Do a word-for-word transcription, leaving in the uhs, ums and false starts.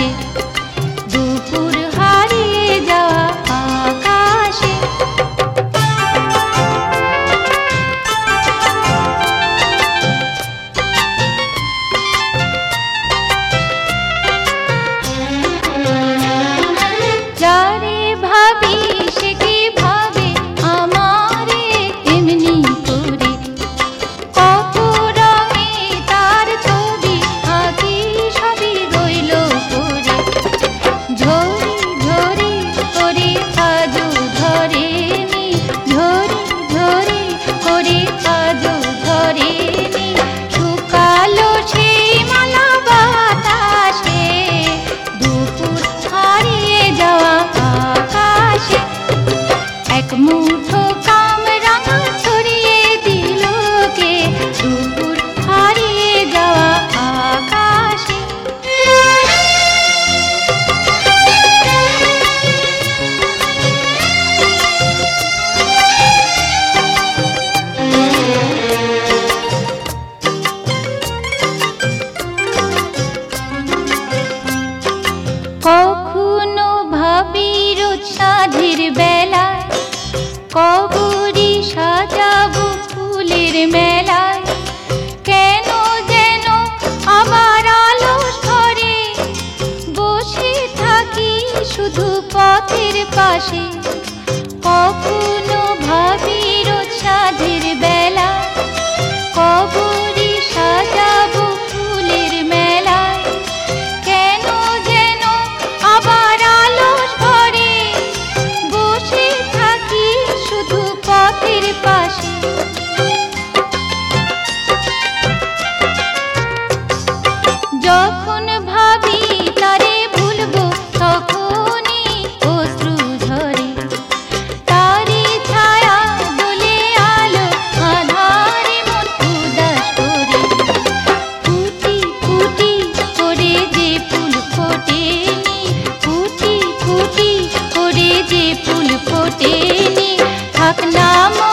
আকাশে, দুপুর হারিয়ে যাওয়া আকাশে। যারে ভাবি সে কি ভাবে আমারে এমনি করে, কত রঙে তার ছবি আঁকি সবই রইল পড়ে। ঝরি ঝরি করে আজও ধরেনি, ঝরি ঝরি করে আজও ধরেনি, শুকালো সেই মালা বাতাসে, দুপুর হারিয়ে যাওয়া আকাশে। এক মুঠো কামরাঙা ছড়িয়ে দিল কে, দুপুর হারিয়ে যাওয়া আকাশে। কখনো ভাবি রোজ সাঁঝের বেলায়, কবরী সাজাবো ফুলের মেলায়, কেন যেন আবার আলস ঘরে বসে থাকি শুধু পথের পাশে। কখনো ভাবি রোজ সাঁঝের বেলায়, কবরী সাজাবো ফুলের মেলায়, কেন যেন আবার আলস ঘরে বসে থাকি শুধু পথের পাশে। যখন ভাবি তারে ভুলবো তখনই অশ্রু ঝরে, তারি ছায়া দোলে আলো আধারে মন উদাস করে। ফুটি ফুটি করে যে ফুল ফোটেনি, ফুটি ফুটি করে যে ফুল ফোটেনি, থাক না